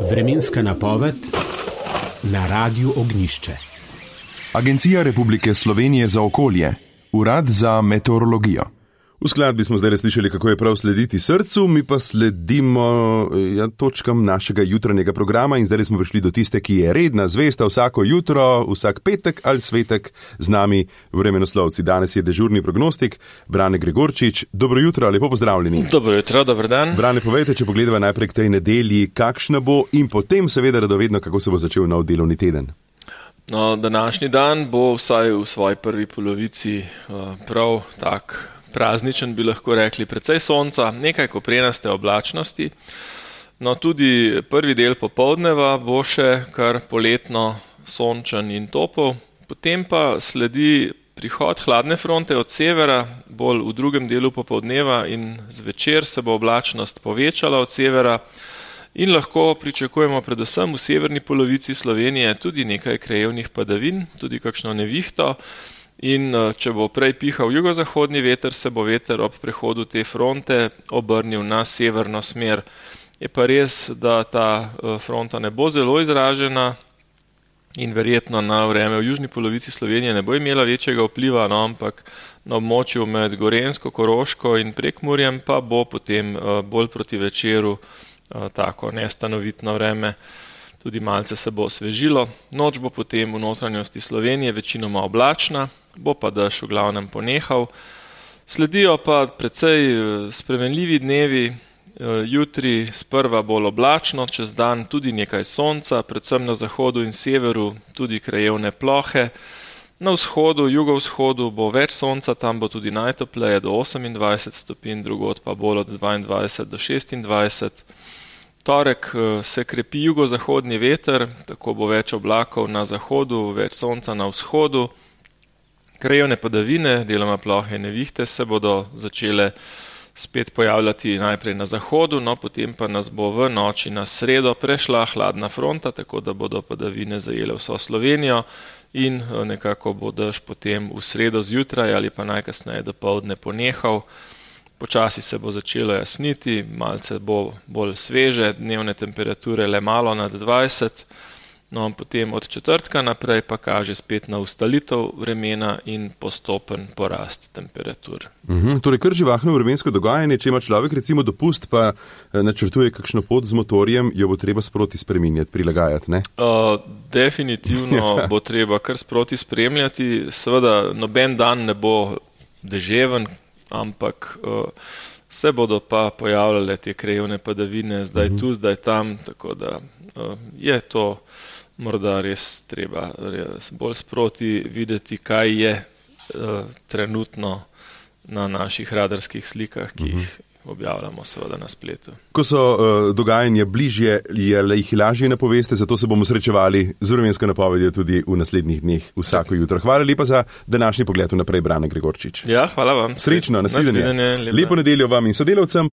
Vremenska napoved na Radiu Ognjišče. Agencija Republike Slovenije za okolje, Urad za meteorologijo. V skladbi smo zdaj slišali, kako je prav slediti srcu, mi pa sledimo točkam našega jutranjega programa in zdaj smo prišli do tiste, ki je redna, zvesta vsako jutro, vsak petek ali svetek z nami vremenoslovci. Danes je dežurni prognostik Brane Gregorčič. Dobro jutro, lepo pozdravljeni. Dobro jutro, dober dan. Brane, povejte, če pogledava najprej k tej nedelji, kakšna bo in potem seveda radovedno, kako se bo začel nov delovni teden. No, današnji dan bo vsaj v svoji prvi polovici prav tak prazničen, bi lahko rekli, precej sonca, nekaj koprenaste oblačnosti. No, tudi prvi del popoldneva bo še kar poletno sončen in topel, potem pa sledi prihod hladne fronte od severa, bolj v drugem delu popoldneva in zvečer se bo oblačnost povečala od severa in lahko pričakujemo predvsem v severni polovici Slovenije tudi nekaj krajevnih padavin, tudi kakšno nevihto. In če bo prej pihal jugozahodni veter, se bo veter ob prehodu te fronte obrnil na severno smer. Je pa res, da ta fronta ne bo zelo izražena in verjetno na vreme v južni polovici Slovenije ne bo imela večjega vpliva, no, ampak na območju med Gorenjsko, Koroško in Prekmurjem pa bo potem bolj proti večeru tako nestanovitno vreme. Tudi malce se bo osvežilo, noč bo potem v notranjosti Slovenije večinoma oblačna, bo pa dež v glavnem ponehal. Sledijo pa precej spremenljivi dnevi, jutri sprva bolj oblačno, čez dan tudi nekaj sonca, predvsem na zahodu in severu tudi krajevne plohe. Na vzhodu, jugovzhodu bo več sonca, tam bo tudi najtopleje do 28 stopinj, drugod pa bolj od 22 do 26. Torek se krepi jugozahodni veter, tako bo več oblakov na zahodu, več sonca na vzhodu. Krajevne padavine, deloma plohe nevihte, se bodo začele spet pojavljati najprej na zahodu, no potem pa nas bo v noči na sredo prešla hladna fronta, tako da bodo padavine zajele vso Slovenijo in nekako bo dež potem v sredo zjutraj ali pa najkasneje dopoldne ponehal. Počasi se bo začelo jasniti, malce bo bolj sveže, dnevne temperature le malo nad 20, no potem od četrtka naprej pa kaže spet na ustalitev vremena in postopen porast temperatur. Torej kar živahno vremensko dogajanje, če ima človek recimo dopust, pa načrtuje kakšno pot z motorjem, jo bo treba sproti spreminjati, prilagajati, ne? Definitivno bo treba kar sproti spremljati, seveda noben dan ne bo deževen, ampak se bodo pa pojavljale te krajevne padavine, zdaj tu, zdaj tam, tako da je to morda res treba bolj sproti videti, kaj je trenutno na naših radarskih slikah, ki jih objavljamo seveda na spletu. Ko so dogajanja bližje, jih lažje napoveste, zato se bomo srečevali z vremensko napovedjo tudi v naslednjih dneh vsako jutro. Hvala lepa za današnji pogled vnaprej, Brane Gregorčič. Ja, hvala vam. Srečno, nasvidenje. Lepo nedeljo vam in sodelavcem.